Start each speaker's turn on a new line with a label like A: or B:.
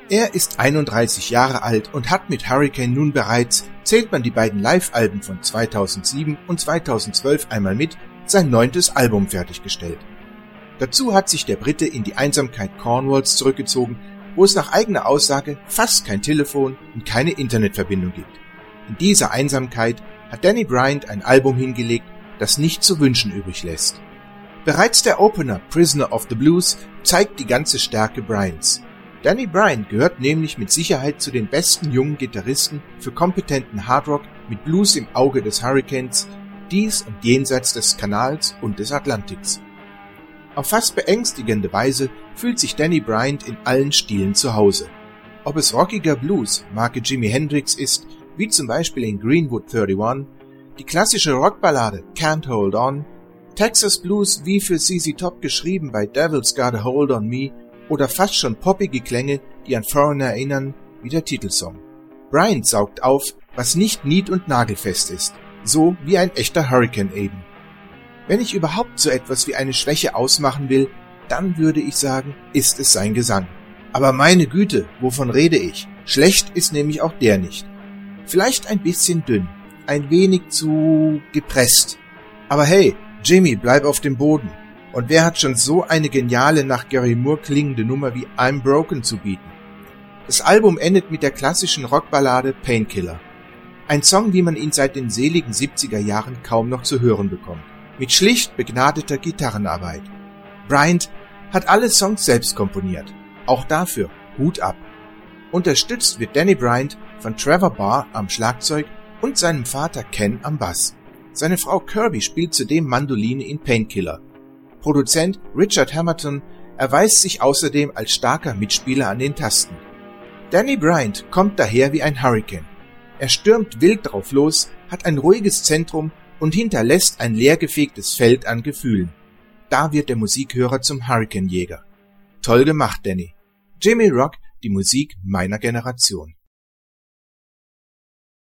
A: Er ist 31 Jahre alt und hat mit Hurricane nun bereits, zählt man die beiden Live-Alben von 2007 und 2012 einmal mit, sein 9. Album fertiggestellt. Dazu hat sich der Brite in die Einsamkeit Cornwalls zurückgezogen, wo es nach eigener Aussage fast kein Telefon und keine Internetverbindung gibt. In dieser Einsamkeit hat Danny Bryant ein Album hingelegt, das nicht zu wünschen übrig lässt. Bereits der Opener Prisoner of the Blues zeigt die ganze Stärke Bryants. Danny Bryant gehört nämlich mit Sicherheit zu den besten jungen Gitarristen für kompetenten Hardrock mit Blues im Auge des Hurricanes, dies und jenseits des Kanals und des Atlantiks. Auf fast beängstigende Weise fühlt sich Danny Bryant in allen Stilen zu Hause. Ob es rockiger Blues, Marke Jimi Hendrix ist, wie zum Beispiel in Greenwood 31, die klassische Rockballade Can't Hold On, Texas Blues wie für ZZ Top geschrieben bei Devil's Got a Hold on Me oder fast schon poppige Klänge, die an Foreigner erinnern, wie der Titelsong. Bryant saugt auf, was nicht nied- und nagelfest ist, so wie ein echter Hurricane eben. Wenn ich überhaupt so etwas wie eine Schwäche ausmachen will, dann würde ich sagen, ist es sein Gesang. Aber meine Güte, wovon rede ich? Schlecht ist nämlich auch der nicht. Vielleicht ein bisschen dünn, ein wenig zu gepresst. Aber hey, Jimmy, bleib auf dem Boden. Und wer hat schon so eine geniale, nach Gary Moore klingende Nummer wie I'm Broken zu bieten? Das Album endet mit der klassischen Rockballade Painkiller. Ein Song, wie man ihn seit den seligen 70er Jahren kaum noch zu hören bekommt. Mit schlicht begnadeter Gitarrenarbeit. Bryant hat alle Songs selbst komponiert. Auch dafür Hut ab. Unterstützt wird Danny Bryant von Trevor Barr am Schlagzeug und seinem Vater Ken am Bass. Seine Frau Kirby spielt zudem Mandoline in Painkiller. Produzent Richard Hamilton erweist sich außerdem als starker Mitspieler an den Tasten. Danny Bryant kommt daher wie ein Hurricane. Er stürmt wild drauf los, hat ein ruhiges Zentrum und hinterlässt ein leergefegtes Feld an Gefühlen. Da wird der Musikhörer zum Hurricane-Jäger. Toll gemacht, Danny. Jimmy Rock, die Musik meiner Generation.